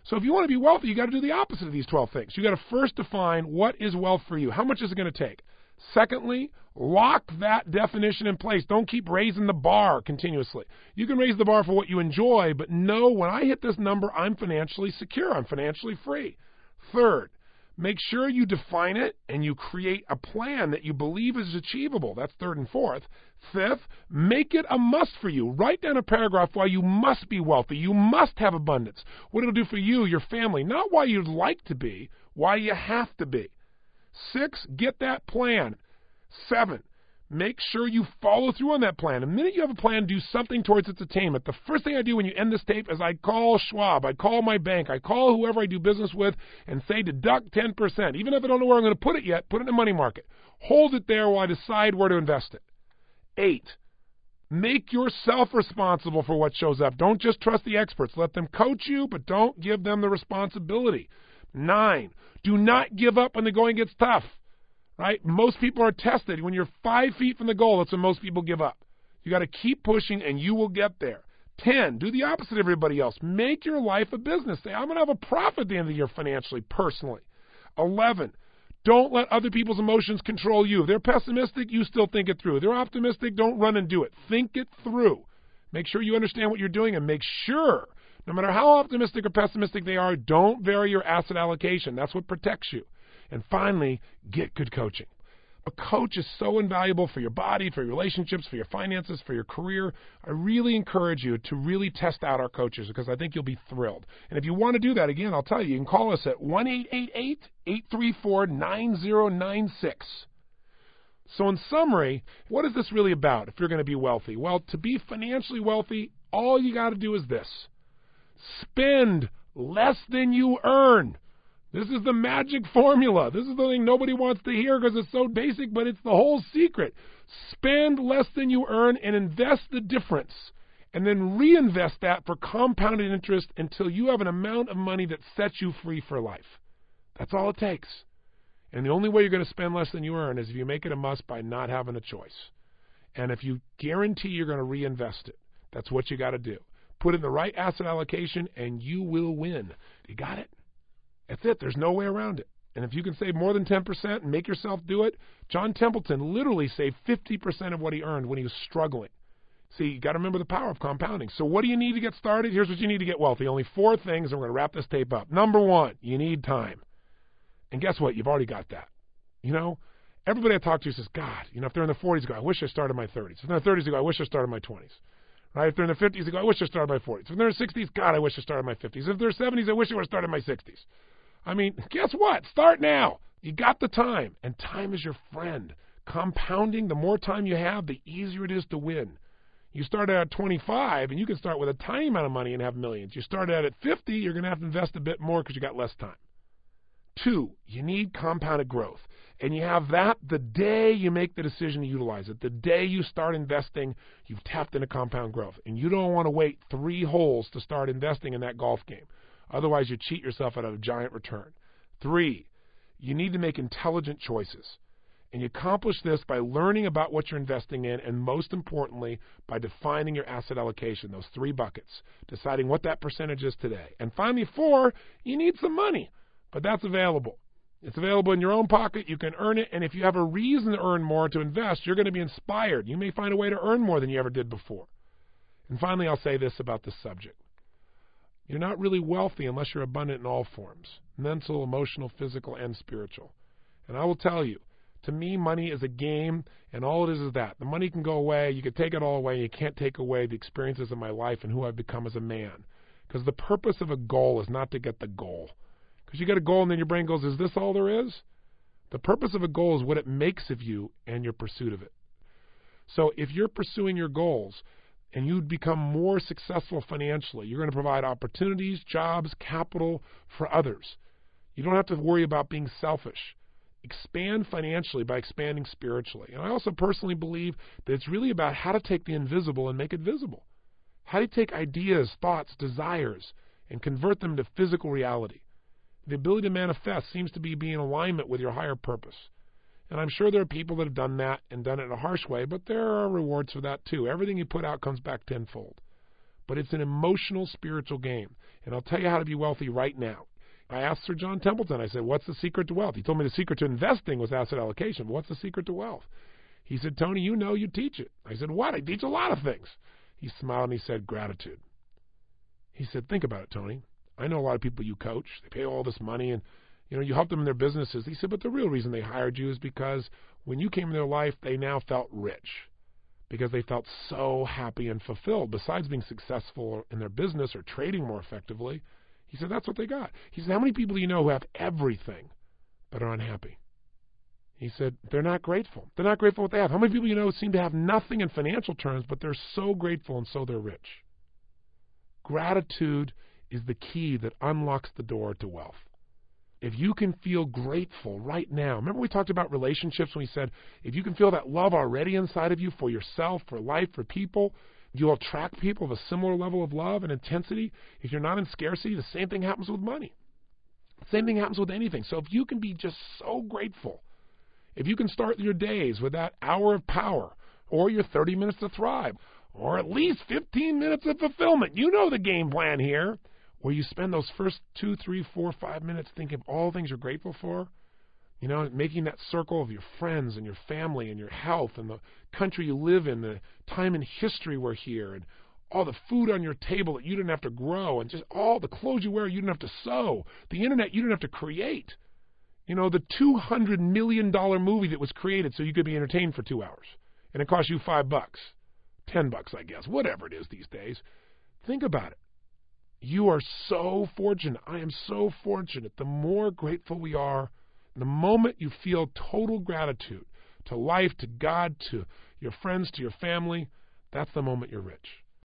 So if you want to be wealthy, you got to do the opposite of these 12 things. You got to first define what is wealth for you. How much is it going to take? Secondly, lock that definition in place. Don't keep raising the bar continuously. You can raise the bar for what you enjoy, but know when I hit this number, I'm financially secure. I'm financially free. Third, make sure you define it and you create a plan that you believe is achievable. That's third and fourth. Fifth, make it a must for you. Write down a paragraph why you must be wealthy. You must have abundance. What it'll do for you, your family. Not why you'd like to be, why you have to be. 6, get that plan. 7, make sure you follow through on that plan. The minute you have a plan, do something towards its attainment. The first thing I do when you end this tape is I call Schwab, I call my bank, I call whoever I do business with and say deduct 10%. Even if I don't know where I'm going to put it yet, put it in the money market. Hold it there while I decide where to invest it. 8, make yourself responsible for what shows up. Don't just trust the experts. Let them coach you, but don't give them the responsibility. 9, do not give up when the going gets tough. Right? Most people are tested. When you're 5 feet from the goal, that's when most people give up. You got to keep pushing and you will get there. 10, do the opposite of everybody else. Make your life a business. Say, I'm going to have a profit at the end of the year financially, personally. 11, don't let other people's emotions control you. If they're pessimistic, you still think it through. If they're optimistic, don't run and do it. Think it through. Make sure you understand what you're doing and make sure, no matter how optimistic or pessimistic they are, don't vary your asset allocation. That's what protects you. And finally, get good coaching. A coach is so invaluable for your body, for your relationships, for your finances, for your career. I really encourage you to really test out our coaches because I think you'll be thrilled. And if you want to do that, again, I'll tell you, you can call us at 1-888-834-9096. So in summary, what is this really about if you're going to be wealthy? Well, to be financially wealthy, all you got to do is this. Spend less than you earn. This is the magic formula. This is the thing nobody wants to hear because it's so basic, but it's the whole secret. Spend less than you earn and invest the difference. And then reinvest that for compounded interest until you have an amount of money that sets you free for life. That's all it takes. And the only way you're going to spend less than you earn is if you make it a must by not having a choice. And if you guarantee you're going to reinvest it, that's what you got to do. Put in the right asset allocation and you will win. You got it? That's it. There's no way around it. And if you can save more than 10% and make yourself do it, John Templeton literally saved 50% of what he earned when he was struggling. See, you got to remember the power of compounding. So what do you need to get started? Here's what you need to get wealthy. Only 4 things, and we're going to wrap this tape up. Number 1, you need time. And guess what? You've already got that. You know, everybody I talk to says, God, if they're in their 40s, they go, I wish I started in my 30s. If they're in their 30s, they go, I wish I started in my 20s. Right? If they're in their 50s, they go, I wish I started in my 40s. If they're in their 60s, God, I wish I started in my 50s. If they're 70s, I wish I would have started in my 60s. I mean, guess what? Start now. You got the time, and time is your friend. Compounding, the more time you have, the easier it is to win. You start out at 25, and you can start with a tiny amount of money and have millions. You start out at 50, you're going to have to invest a bit more because you got less time. 2, you need compounded growth. And you have that the day you make the decision to utilize it. The day you start investing, you've tapped into compound growth. And you don't want to wait 3 holes to start investing in that golf game. Otherwise, you cheat yourself out of a giant return. 3, you need to make intelligent choices. And you accomplish this by learning about what you're investing in and, most importantly, by defining your asset allocation, those 3 buckets, deciding what that percentage is today. And finally, 4, you need some money, but that's available. It's available in your own pocket. You can earn it, and if you have a reason to earn more to invest, you're going to be inspired. You may find a way to earn more than you ever did before. And finally, I'll say this about this subject. You're not really wealthy unless you're abundant in all forms, mental, emotional, physical, and spiritual. And I will tell you, to me, money is a game, and all it is that. The money can go away. You can take it all away. You can't take away the experiences of my life and who I've become as a man. Because the purpose of a goal is not to get the goal. Because you get a goal and then your brain goes, is this all there is? The purpose of a goal is what it makes of you and your pursuit of it. So if you're pursuing your goals, and you'd become more successful financially, you're going to provide opportunities, jobs, capital for others. You don't have to worry about being selfish. Expand financially by expanding spiritually. And I also personally believe that it's really about how to take the invisible and make it visible. How do you take ideas, thoughts, desires, and convert them to physical reality? The ability to manifest seems to be being in alignment with your higher purpose. And I'm sure there are people that have done that and done it in a harsh way, but there are rewards for that too. Everything you put out comes back tenfold. but it's an emotional, spiritual game. And I'll tell you how to be wealthy right now. I asked Sir John Templeton, I said, what's the secret to wealth? He told me the secret to investing was asset allocation. But what's the secret to wealth? He said, Tony, you teach it. I said, what? I teach a lot of things. He smiled and he said, gratitude. He said, think about it, Tony. I know a lot of people you coach. They pay all this money and, you help them in their businesses. He said, but the real reason they hired you is because when you came in their life, they now felt rich because they felt so happy and fulfilled. Besides being successful in their business or trading more effectively, he said, that's what they got. He said, how many people do you know who have everything but are unhappy? He said, they're not grateful. They're not grateful for what they have. How many people you know seem to have nothing in financial terms, but they're so grateful and so they're rich? Gratitude is the key that unlocks the door to wealth. If you can feel grateful right now, remember we talked about relationships when we said, if you can feel that love already inside of you for yourself, for life, for people, you'll attract people of a similar level of love and intensity. If you're not in scarcity, the same thing happens with money. Same thing happens with anything. So if you can be just so grateful, if you can start your days with that hour of power, or your 30 minutes to thrive, or at least 15 minutes of fulfillment, you know the game plan here, where you spend those first 2, 3, 4, 5 minutes thinking of all things you're grateful for, making that circle of your friends and your family and your health and the country you live in, the time in history we're here, and all the food on your table that you didn't have to grow, and just all the clothes you wear you didn't have to sew, the internet you didn't have to create, the $200 million movie that was created so you could be entertained for 2 hours, and it cost you $5, $10, I guess, whatever it is these days. Think about it. You are so fortunate. I am so fortunate. The more grateful we are, the moment you feel total gratitude to life, to God, to your friends, to your family, that's the moment you're rich.